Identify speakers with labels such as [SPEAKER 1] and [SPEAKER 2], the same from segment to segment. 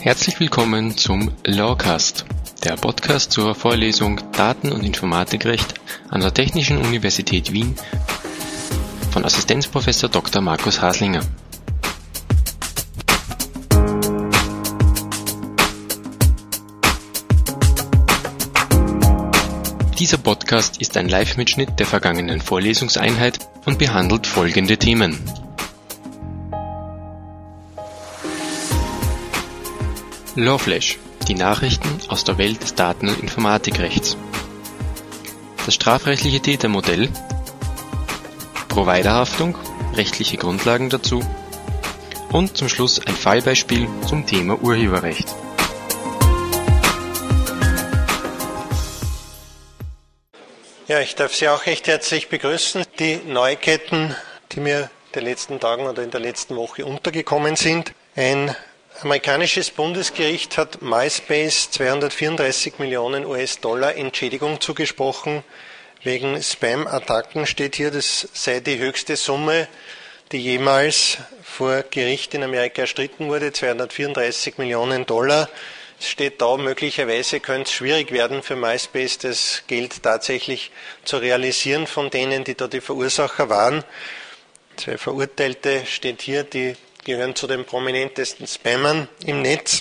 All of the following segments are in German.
[SPEAKER 1] Herzlich willkommen zum Lawcast, der Podcast zur Vorlesung Daten- und Informatikrecht an der Technischen Universität Wien von Assistenzprofessor Dr. Markus Haslinger. Dieser Podcast ist ein Live-Mitschnitt der vergangenen Vorlesungseinheit und behandelt folgende Themen. Lawflash, die Nachrichten aus der Welt des Daten- und Informatikrechts. Das strafrechtliche Tätermodell, Providerhaftung, rechtliche Grundlagen dazu und zum Schluss ein Fallbeispiel zum Thema Urheberrecht.
[SPEAKER 2] Ja, ich darf Sie auch recht herzlich begrüßen. Die Neuigkeiten, die mir in den letzten Tagen oder in der letzten Woche untergekommen sind. Ein amerikanisches Bundesgericht hat MySpace 234 Millionen US-Dollar Entschädigung zugesprochen. Wegen Spam-Attacken steht hier, das sei die höchste Summe, die jemals vor Gericht in Amerika erstritten wurde, 234 Millionen Dollar. Es steht da, möglicherweise könnte es schwierig werden für MySpace, das Geld tatsächlich zu realisieren von denen, die da die Verursacher waren. 2 Verurteilte steht hier, die gehören zu den prominentesten Spammern im Netz.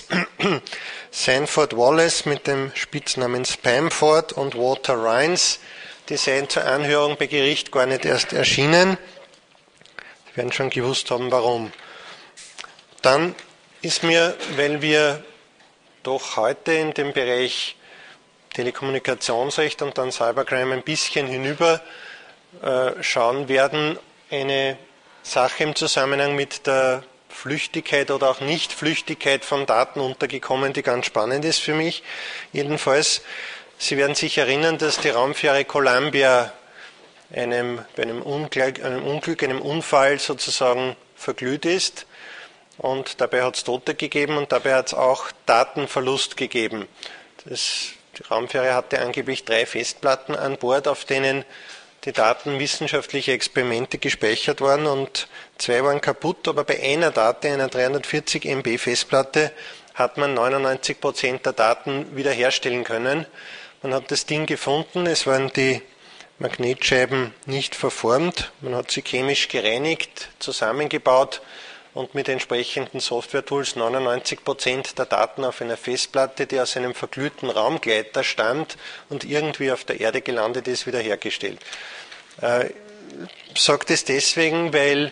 [SPEAKER 2] Sanford Wallace mit dem Spitznamen Spamford und Walter Rines, die seien zur Anhörung bei Gericht gar nicht erst erschienen. Sie werden schon gewusst haben, warum. Dann ist mir, weil wir doch heute in dem Bereich Telekommunikationsrecht und dann Cybercrime ein bisschen hinüber schauen werden, eine Sache im Zusammenhang mit der Flüchtigkeit oder auch Nichtflüchtigkeit von Daten untergekommen, die ganz spannend ist für mich. Jedenfalls, Sie werden sich erinnern, dass die Raumfähre Columbia bei einem Unglück, einem Unfall sozusagen verglüht ist. Und dabei hat es Tote gegeben und dabei hat es auch Datenverlust gegeben. Die Raumfähre hatte angeblich 3 Festplatten an Bord, auf denen die Daten wissenschaftlicher Experimente gespeichert waren und 2 waren kaputt, aber bei einer Date, einer 340 MB Festplatte, hat man 99% der Daten wiederherstellen können. Man hat das Ding gefunden, es waren die Magnetscheiben nicht verformt, man hat sie chemisch gereinigt, zusammengebaut und mit entsprechenden Software-Tools 99% der Daten auf einer Festplatte, die aus einem verglühten Raumgleiter stammt und irgendwie auf der Erde gelandet ist, wiederhergestellt. Ich sage das deswegen, weil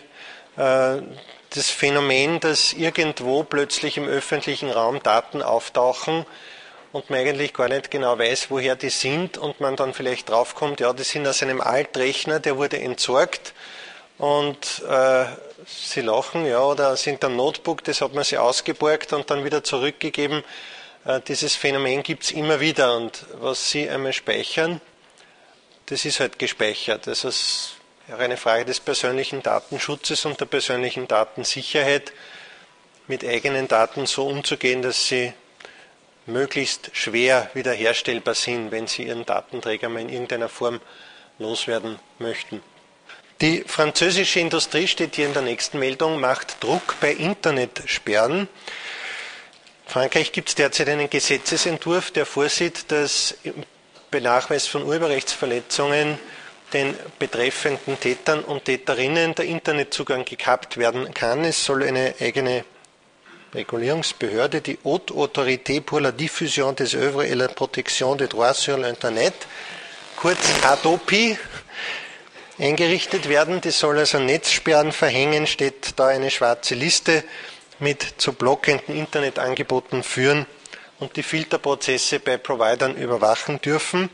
[SPEAKER 2] das Phänomen, dass irgendwo plötzlich im öffentlichen Raum Daten auftauchen und man eigentlich gar nicht genau weiß, woher die sind und man dann vielleicht draufkommt, ja, die sind aus einem Altrechner, der wurde entsorgt und Sie lachen, ja, oder sind am Notebook, das hat man sie ausgeborgt und dann wieder zurückgegeben. Dieses Phänomen gibt es immer wieder und was Sie einmal speichern, das ist halt gespeichert. Das ist eine Frage des persönlichen Datenschutzes und der persönlichen Datensicherheit, mit eigenen Daten so umzugehen, dass sie möglichst schwer wiederherstellbar sind, wenn Sie Ihren Datenträger mal in irgendeiner Form loswerden möchten. Die französische Industrie, steht hier in der nächsten Meldung, macht Druck bei Internetsperren. In Frankreich gibt es derzeit einen Gesetzesentwurf, der vorsieht, dass bei Nachweis von Urheberrechtsverletzungen den betreffenden Tätern und Täterinnen der Internetzugang gekappt werden kann. Es soll eine eigene Regulierungsbehörde, die Haute Autorité pour la diffusion des œuvres et la protection des droits sur l'Internet, kurz HADOPI, eingerichtet werden. Die soll also Netzsperren verhängen, steht da eine schwarze Liste mit zu blockenden Internetangeboten führen und die Filterprozesse bei Providern überwachen dürfen.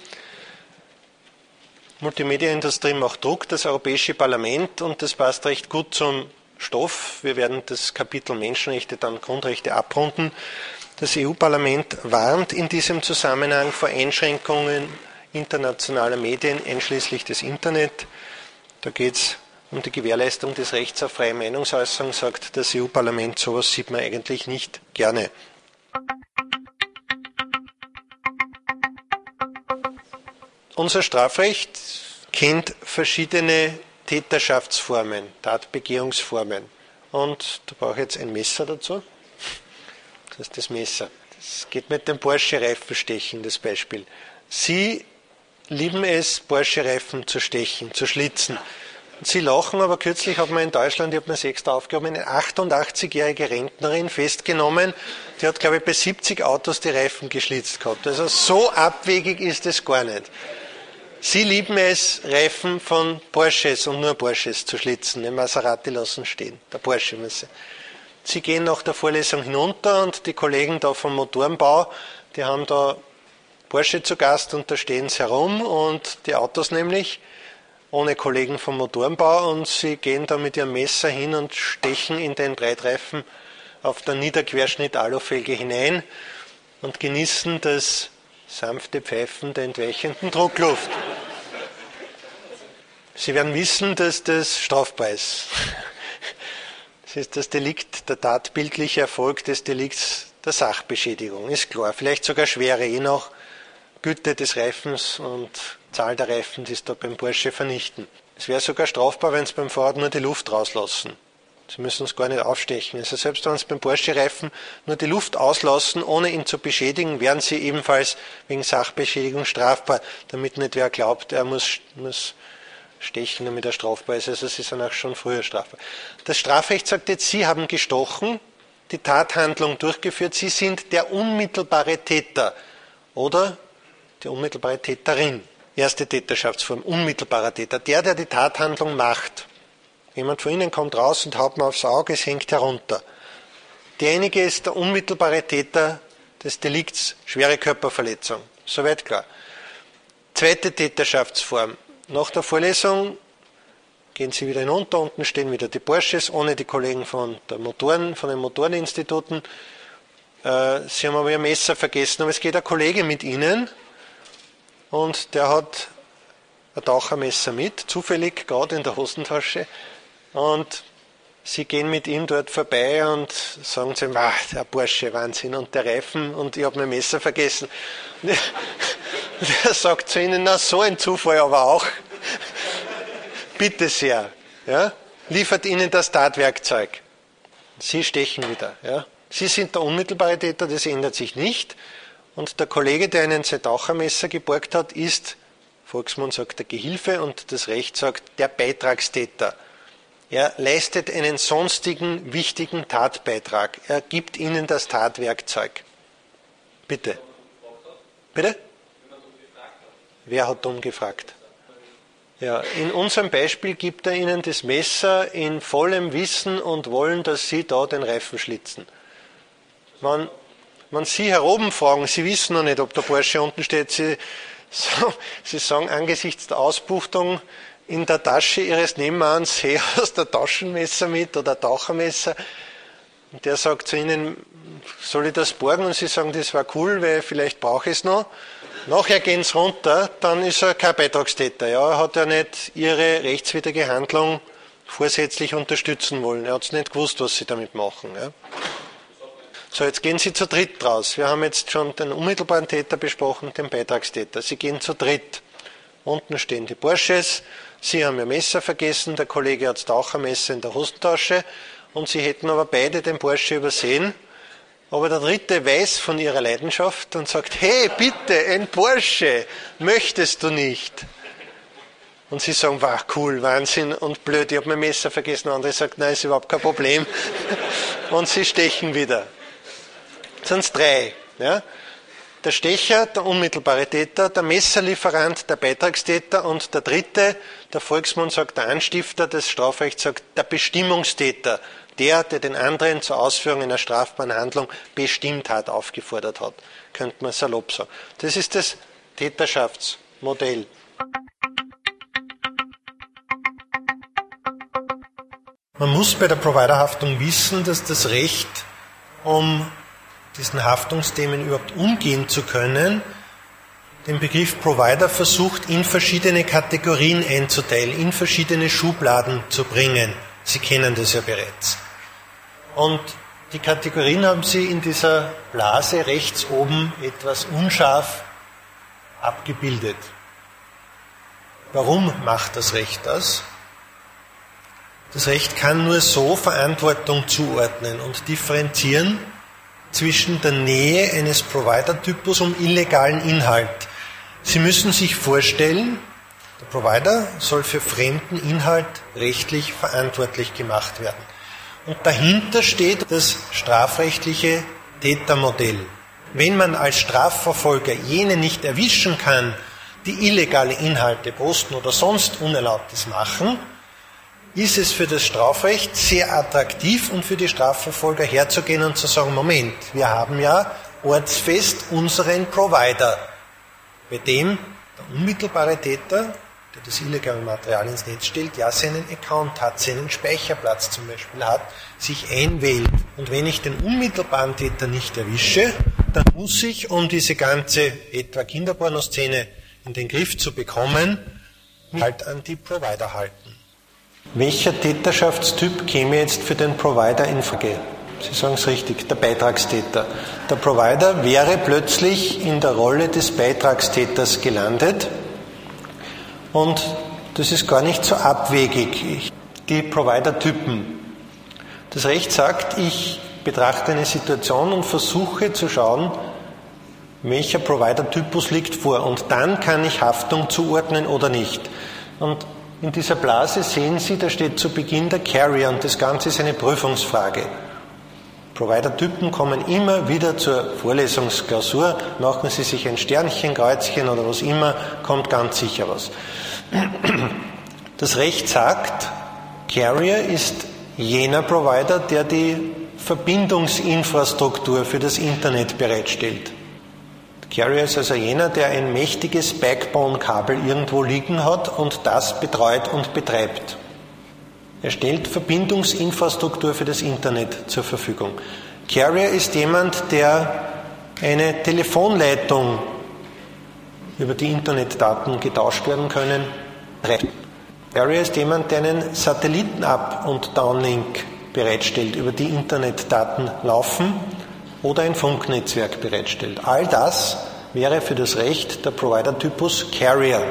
[SPEAKER 2] Multimedia-Industrie macht Druck, das Europäische Parlament, und das passt recht gut zum Stoff. Wir werden das Kapitel Menschenrechte, dann Grundrechte abrunden. Das EU-Parlament warnt in diesem Zusammenhang vor Einschränkungen internationaler Medien, einschließlich des Internet. Da geht es um die Gewährleistung des Rechts auf freie Meinungsäußerung, sagt das EU-Parlament. Sowas sieht man eigentlich nicht gerne. Unser Strafrecht kennt verschiedene Täterschaftsformen, Tatbegehungsformen. Und da brauche ich jetzt ein Messer dazu. Das ist das Messer. Das geht mit dem Porsche-Reifen stechen, das Beispiel. Sie lieben es, Porsche-Reifen zu stechen, zu schlitzen. Und Sie lachen, aber kürzlich hat man in Deutschland, ich habe mir 6 aufgehoben, eine 88-jährige Rentnerin festgenommen, die hat, glaube ich, bei 70 Autos die Reifen geschlitzt gehabt. Also so abwegig ist es gar nicht. Sie lieben es, Reifen von Porsches und nur Porsches zu schlitzen. Den Maserati lassen stehen, der Porsche muss sein. Sie gehen nach der Vorlesung hinunter und die Kollegen da vom Motorenbau, die haben da Porsche zu Gast und da stehen sie herum und die Autos nämlich, ohne Kollegen vom Motorenbau, und sie gehen da mit ihrem Messer hin und stechen in den Breitreifen auf der Niederquerschnitt-Alufelge hinein und genießen das sanfte Pfeifen der entweichenden Druckluft. Sie werden wissen, dass das strafbar ist. Das ist das Delikt, der tatbildliche Erfolg des Delikts der Sachbeschädigung, ist klar. Vielleicht sogar schwere, je nach Güte des Reifens und Zahl der Reifen, die es da beim Porsche vernichten. Es wäre sogar strafbar, wenn Sie beim Fahrrad nur die Luft rauslassen. Sie müssen es gar nicht aufstechen. Also selbst wenn Sie beim Porsche-Reifen nur die Luft auslassen, ohne ihn zu beschädigen, wären Sie ebenfalls wegen Sachbeschädigung strafbar, damit nicht wer glaubt, er muss stechen, damit er strafbar ist. Also Sie sind auch schon früher strafbar. Das Strafrecht sagt jetzt, Sie haben gestochen, die Tathandlung durchgeführt, Sie sind der unmittelbare Täter oder die unmittelbare Täterin. Erste Täterschaftsform, unmittelbarer Täter. Der die Tathandlung macht. Jemand von Ihnen kommt raus und haut mir aufs Auge, es hängt herunter. Derjenige ist der unmittelbare Täter des Delikts, schwere Körperverletzung. Soweit klar. Zweite Täterschaftsform. Nach der Vorlesung gehen Sie wieder hinunter, unten stehen wieder die Porsches, ohne die Kollegen von den Motoreninstituten. Sie haben aber Ihr Messer vergessen, aber es geht ein Kollege mit Ihnen und der hat ein Tauchermesser mit, zufällig gerade in der Hosentasche, und Sie gehen mit ihm dort vorbei und sagen zu ihm, der Porsche, Wahnsinn, und der Reifen, und ich habe mein Messer vergessen. Und er sagt zu Ihnen, na so ein Zufall aber auch. Bitte sehr, ja, liefert Ihnen das Tatwerkzeug. Sie stechen wieder. Ja. Sie sind der unmittelbare Täter, das ändert sich nicht. Und der Kollege, der Ihnen sein Tauchermesser geborgt hat, ist, Volksmund sagt der Gehilfe und das Recht sagt der Beitragstäter. Er leistet einen sonstigen wichtigen Tatbeitrag. Er gibt Ihnen das Tatwerkzeug. Bitte. Bitte? Wer hat dumm gefragt? Ja, in unserem Beispiel gibt er Ihnen das Messer in vollem Wissen und Wollen, dass Sie da den Reifen schlitzen. Wenn Sie heroben fragen, Sie wissen noch nicht, ob der Porsche unten steht, Sie sagen angesichts der Ausbuchtung in der Tasche Ihres Nebenmanns, hey, hast du ein Taschenmesser mit oder ein Tauchermesser? Und der sagt zu Ihnen, soll ich das borgen? Und Sie sagen, das war cool, weil vielleicht brauche ich es noch. Nachher gehen Sie runter, dann ist er kein Beitragstäter. Ja, er hat ja nicht Ihre rechtswidrige Handlung vorsätzlich unterstützen wollen. Er hat es nicht gewusst, was Sie damit machen. Ja. So, jetzt gehen Sie zu dritt raus. Wir haben jetzt schon den unmittelbaren Täter besprochen, den Beitragstäter. Sie gehen zu dritt. Unten stehen die Porsches. Sie haben Ihr Messer vergessen, der Kollege hat das Tauchermesser in der Hosentasche und Sie hätten aber beide den Porsche übersehen. Aber der Dritte weiß von ihrer Leidenschaft und sagt, hey, bitte, ein Porsche, möchtest du nicht? Und sie sagen, wow, cool, Wahnsinn und blöd, ich habe mein Messer vergessen. Der andere sagt, nein, ist überhaupt kein Problem. Und sie stechen wieder. Sind es 3. Ja? Der Stecher, der unmittelbare Täter, der Messerlieferant, der Beitragstäter und der Dritte, der Volksmund sagt, der Anstifter, das Strafrecht sagt, der Bestimmungstäter. Der den anderen zur Ausführung einer strafbaren Handlung bestimmt hat, aufgefordert hat. Könnte man salopp sagen. Das ist das Täterschaftsmodell. Man muss bei der Providerhaftung wissen, dass das Recht, um diesen Haftungsthemen überhaupt umgehen zu können, den Begriff Provider versucht, in verschiedene Kategorien einzuteilen, in verschiedene Schubladen zu bringen. Sie kennen das ja bereits. Und die Kategorien haben Sie in dieser Blase rechts oben etwas unscharf abgebildet. Warum macht das Recht das? Das Recht kann nur so Verantwortung zuordnen und differenzieren, zwischen der Nähe eines Provider-Typus zum illegalen Inhalt. Sie müssen sich vorstellen, der Provider soll für fremden Inhalt rechtlich verantwortlich gemacht werden. Und dahinter steht das strafrechtliche Tätermodell. Wenn man als Strafverfolger jene nicht erwischen kann, die illegale Inhalte posten oder sonst Unerlaubtes machen, ist es für das Strafrecht sehr attraktiv und für die Strafverfolger herzugehen und zu sagen, Moment, wir haben ja ortsfest unseren Provider, bei dem der unmittelbare Täter, der das illegale Material ins Netz stellt, ja seinen Account hat, seinen Speicherplatz zum Beispiel hat, sich einwählt. Und wenn ich den unmittelbaren Täter nicht erwische, dann muss ich, um diese ganze etwa Kinderpornoszene in den Griff zu bekommen, halt an die Provider halten. Welcher Täterschaftstyp käme jetzt für den Provider in Frage? Sie sagen es richtig, der Beitragstäter. Der Provider wäre plötzlich in der Rolle des Beitragstäters gelandet und das ist gar nicht so abwegig. Die Provider-Typen. Das Recht sagt, ich betrachte eine Situation und versuche zu schauen, welcher Provider-Typus liegt vor und dann kann ich Haftung zuordnen oder nicht. Und in dieser Blase sehen Sie, da steht zu Beginn der Carrier und das Ganze ist eine Prüfungsfrage. Provider-Typen kommen immer wieder zur Vorlesungsklausur, machen Sie sich ein Sternchen, Kreuzchen oder was immer, kommt ganz sicher was. Das Recht sagt, Carrier ist jener Provider, der die Verbindungsinfrastruktur für das Internet bereitstellt. Carrier ist also jener, der ein mächtiges Backbone-Kabel irgendwo liegen hat und das betreut und betreibt. Er stellt Verbindungsinfrastruktur für das Internet zur Verfügung. Carrier ist jemand, der eine Telefonleitung, über die Internetdaten getauscht werden können, treibt. Carrier ist jemand, der einen Satelliten-Up- und Downlink bereitstellt, über die Internetdaten laufen oder ein Funknetzwerk bereitstellt. All das wäre für das Recht der Provider-Typus Carrier.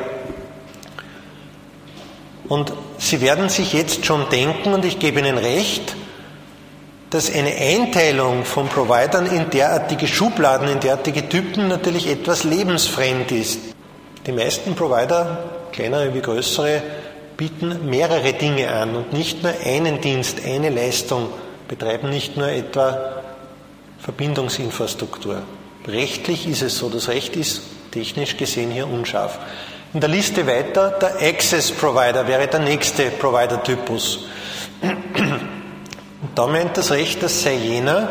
[SPEAKER 2] Und Sie werden sich jetzt schon denken, und ich gebe Ihnen recht, dass eine Einteilung von Providern in derartige Schubladen, in derartige Typen natürlich etwas lebensfremd ist. Die meisten Provider, kleinere wie größere, bieten mehrere Dinge an und nicht nur einen Dienst, eine Leistung, betreiben nicht nur etwa Verbindungsinfrastruktur. Rechtlich ist es so, das Recht ist technisch gesehen hier unscharf. In der Liste weiter, der Access Provider wäre der nächste Provider-Typus. Und da meint das Recht, das sei jener,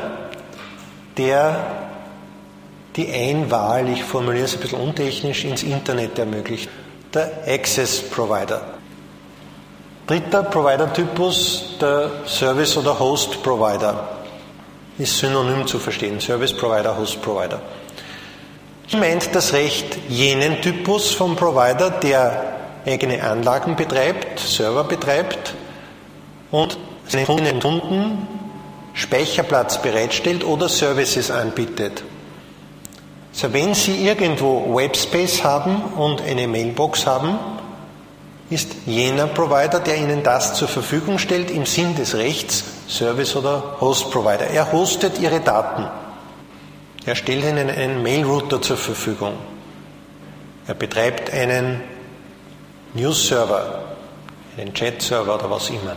[SPEAKER 2] der die Einwahl, ich formuliere es ein bisschen untechnisch, ins Internet ermöglicht. Der Access Provider. Dritter Provider-Typus, der Service- oder Host-Provider. Ist synonym zu verstehen, Service Provider, Host Provider. Meint das Recht jenen Typus vom Provider, der eigene Anlagen betreibt, Server betreibt und seinen Kunden Speicherplatz bereitstellt oder Services anbietet. Also wenn Sie irgendwo Webspace haben und eine Mailbox haben, ist jener Provider, der Ihnen das zur Verfügung stellt, im Sinn des Rechts Service- oder Host-Provider. Er hostet Ihre Daten. Er stellt Ihnen einen Mail-Router zur Verfügung. Er betreibt einen News-Server, einen Chat-Server oder was immer.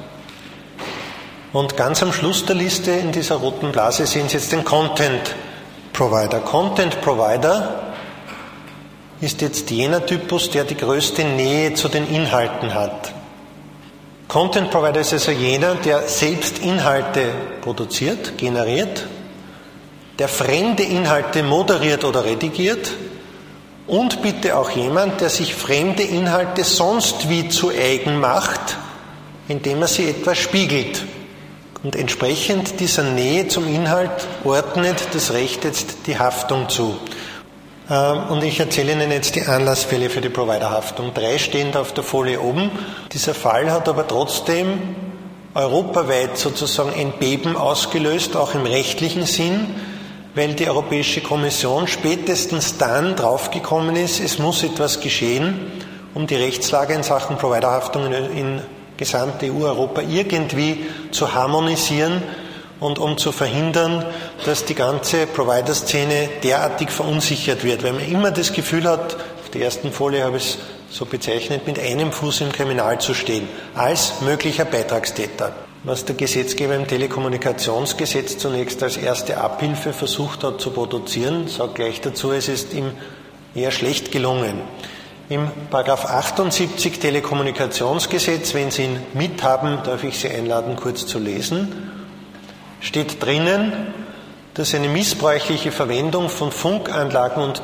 [SPEAKER 2] Und ganz am Schluss der Liste in dieser roten Blase sehen Sie jetzt den Content-Provider. Content-Provider ist jetzt jener Typus, der die größte Nähe zu den Inhalten hat. Content Provider ist also jener, der selbst Inhalte produziert, generiert, der fremde Inhalte moderiert oder redigiert und bitte auch jemand, der sich fremde Inhalte sonst wie zu eigen macht, indem er sie etwa spiegelt. Und entsprechend dieser Nähe zum Inhalt ordnet das Recht jetzt die Haftung zu. Und ich erzähle Ihnen jetzt die Anlassfälle für die Providerhaftung. 3 stehen da auf der Folie oben. Dieser Fall hat aber trotzdem europaweit sozusagen ein Beben ausgelöst, auch im rechtlichen Sinn, weil die Europäische Kommission spätestens dann draufgekommen ist, es muss etwas geschehen, um die Rechtslage in Sachen Providerhaftung in gesamte EU-Europa irgendwie zu harmonisieren und um zu verhindern, dass die ganze Provider-Szene derartig verunsichert wird, weil man immer das Gefühl hat, auf der ersten Folie habe ich es so bezeichnet, mit einem Fuß im Kriminal zu stehen, als möglicher Beitragstäter. Was der Gesetzgeber im Telekommunikationsgesetz zunächst als erste Abhilfe versucht hat zu produzieren, sagt gleich dazu, es ist ihm eher schlecht gelungen. Im § 78 Telekommunikationsgesetz, wenn Sie ihn mithaben, darf ich Sie einladen, kurz zu lesen, steht drinnen, dass eine missbräuchliche Verwendung von Funkanlagen und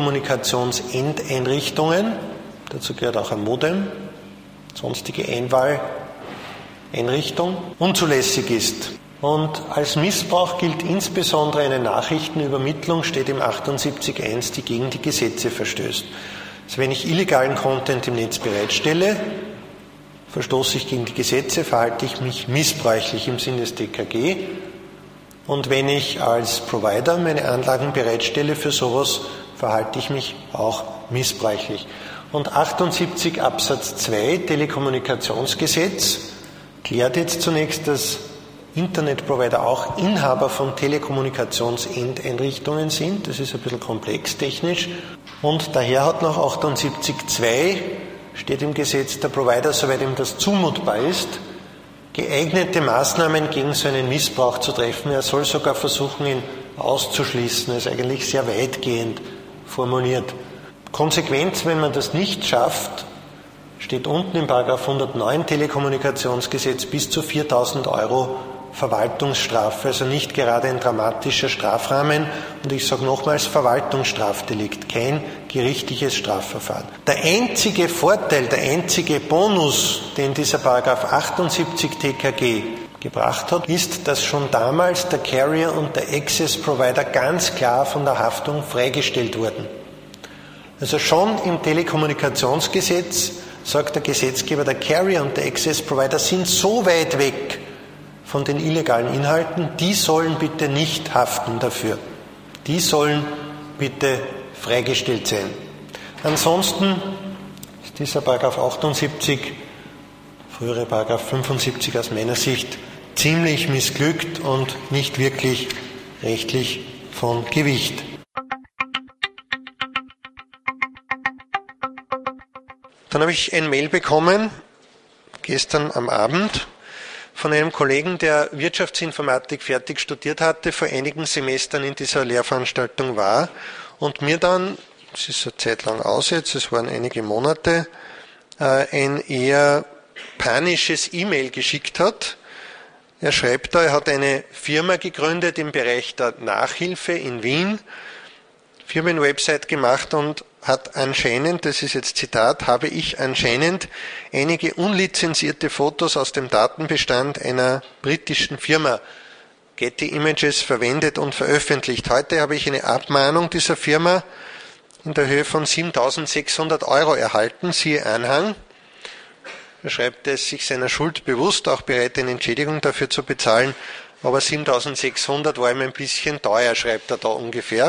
[SPEAKER 2] Telekommunikationsendeinrichtungen, dazu gehört auch ein Modem, sonstige Einwahleinrichtung, unzulässig ist. Und als Missbrauch gilt insbesondere eine Nachrichtenübermittlung, steht im 78.1, die gegen die Gesetze verstößt. Also wenn ich illegalen Content im Netz bereitstelle, verstoße ich gegen die Gesetze, verhalte ich mich missbräuchlich im Sinne des TKG. Und wenn ich als Provider meine Anlagen bereitstelle für sowas, verhalte ich mich auch missbräuchlich. Und 78 Absatz 2 Telekommunikationsgesetz klärt jetzt zunächst, dass Internetprovider auch Inhaber von Telekommunikationsendeinrichtungen sind. Das ist ein bisschen komplex technisch. Und daher hat nach 78.2 steht im Gesetz, der Provider, soweit ihm das zumutbar ist, geeignete Maßnahmen gegen so einen Missbrauch zu treffen. Er soll sogar versuchen, ihn auszuschließen. Das ist eigentlich sehr weitgehend formuliert. Konsequenz, wenn man das nicht schafft, steht unten im § 109 Telekommunikationsgesetz bis zu 4.000 € Verwaltungsstrafe, also nicht gerade ein dramatischer Strafrahmen. Und ich sage nochmals, Verwaltungsstrafdelikt, kein gerichtliches Strafverfahren. Der einzige Vorteil, der einzige Bonus, den dieser § 78 TKG gebracht hat, ist, dass schon damals der Carrier und der Access Provider ganz klar von der Haftung freigestellt wurden. Also schon im Telekommunikationsgesetz sagt der Gesetzgeber, der Carrier und der Access Provider sind so weit weg von den illegalen Inhalten, die sollen bitte nicht haften dafür. Die sollen bitte freigestellt sein. Ansonsten ist dieser § 78, frühere § 75 aus meiner Sicht, ziemlich missglückt und nicht wirklich rechtlich von Gewicht. Dann habe ich ein Mail bekommen, gestern am Abend, von einem Kollegen, der Wirtschaftsinformatik fertig studiert hatte, vor einigen Semestern in dieser Lehrveranstaltung war und mir dann, es ist eine Zeit lang aus jetzt, es waren einige Monate, ein eher panisches E-Mail geschickt hat. Er schreibt da, er hat eine Firma gegründet im Bereich der Nachhilfe in Wien, Firmenwebsite gemacht und hat anscheinend, das ist jetzt Zitat, habe ich anscheinend einige unlizenzierte Fotos aus dem Datenbestand einer britischen Firma, Getty Images, verwendet und veröffentlicht. Heute habe ich eine Abmahnung dieser Firma in der Höhe von 7.600 € erhalten, siehe Anhang. Er schreibt es sich seiner Schuld bewusst, auch bereit, eine Entschädigung dafür zu bezahlen, aber 7.600 war ihm ein bisschen teuer, schreibt er da ungefähr.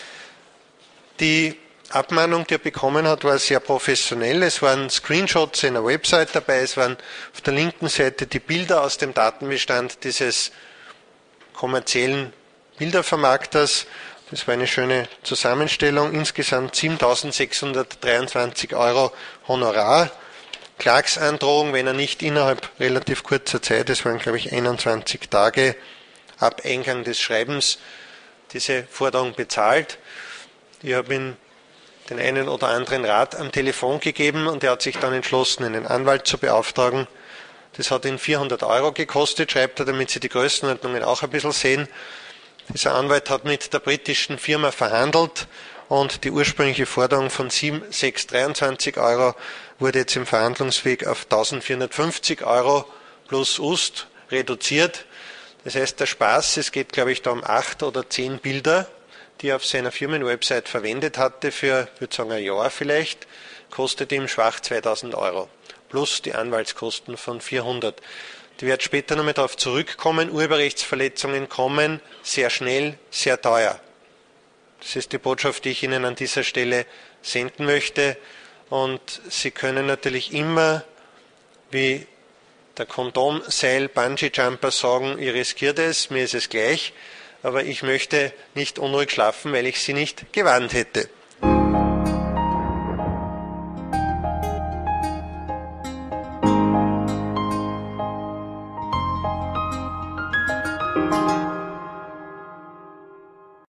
[SPEAKER 2] Die Abmahnung, die er bekommen hat, war sehr professionell. Es waren Screenshots einer Website dabei, es waren auf der linken Seite die Bilder aus dem Datenbestand dieses kommerziellen Bildervermarkters. Das war eine schöne Zusammenstellung. Insgesamt 7.623 € Honorar. Klagsandrohung, wenn er nicht innerhalb relativ kurzer Zeit, das waren glaube ich 21 Tage ab Eingang des Schreibens, diese Forderung bezahlt. Ich habe ihm den einen oder anderen Rat am Telefon gegeben und er hat sich dann entschlossen, einen Anwalt zu beauftragen. Das hat ihn 400 € gekostet, schreibt er, damit Sie die Größenordnungen auch ein bisschen sehen. Dieser Anwalt hat mit der britischen Firma verhandelt und die ursprüngliche Forderung von 7.623 € wurde jetzt im Verhandlungsweg auf 1.450 € plus Ust reduziert. Das heißt, der Spaß, es geht glaube ich da um 8 oder 10 Bilder, die er auf seiner Firmenwebsite verwendet hatte für, ich würde sagen, ein Jahr vielleicht, kostet ihm schwach 2.000 € plus die Anwaltskosten von 400. Ich werde später nochmal darauf zurückkommen, Urheberrechtsverletzungen kommen sehr schnell, sehr teuer. Das ist die Botschaft, die ich Ihnen an dieser Stelle senden möchte. Und Sie können natürlich immer, wie der Kondom-Seil-Bungee-Jumper sagen, ich riskiere das, mir ist es gleich, aber ich möchte nicht unruhig schlafen, weil ich sie nicht gewarnt hätte.